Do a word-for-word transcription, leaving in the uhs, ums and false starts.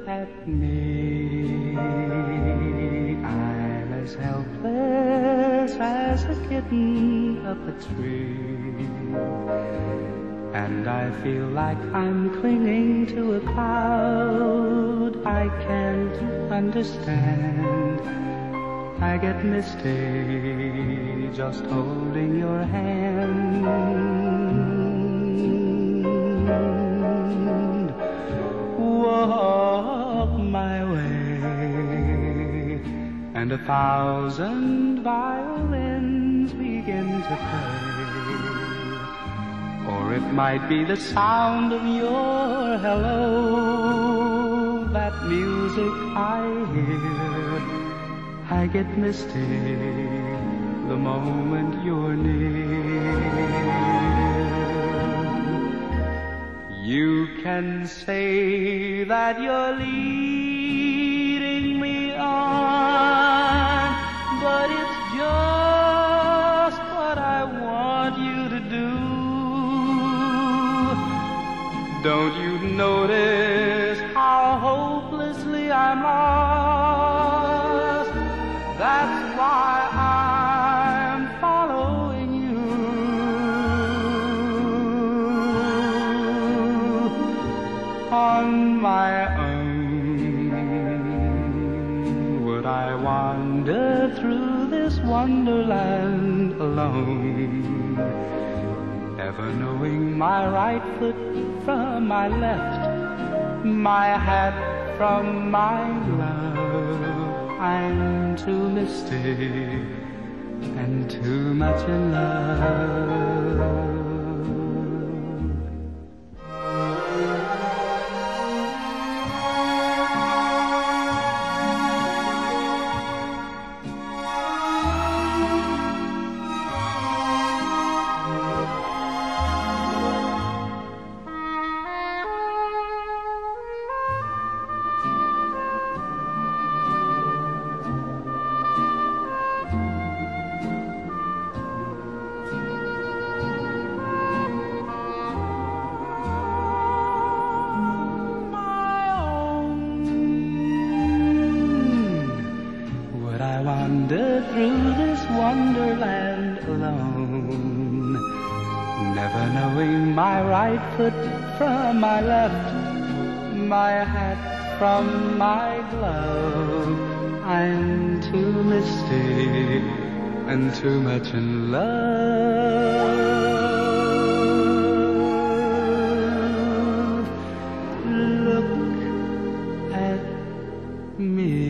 at me, I'm as helpless as a kitten up a tree, and I feel like I'm clinging to a cloud I can't understand. I get misty just holding your hand. Walk my way, and a thousand violins begin to play. Or it might be the sound of your hello, that music I hear. I get misty the moment you're near. You can say that you're leading me on, but it's just what I want you to do. Don't you notice how hopelessly I'm lost? That's why I'm following you. On my own, would I wander through this wonderland alone, never knowing my right foot from my left, my hat from my glove? I'm too misty and too much in love. Wander through this wonderland alone, never knowing my right foot from my left, my hat from my glove. I'm too misty and too much in love. Look at me.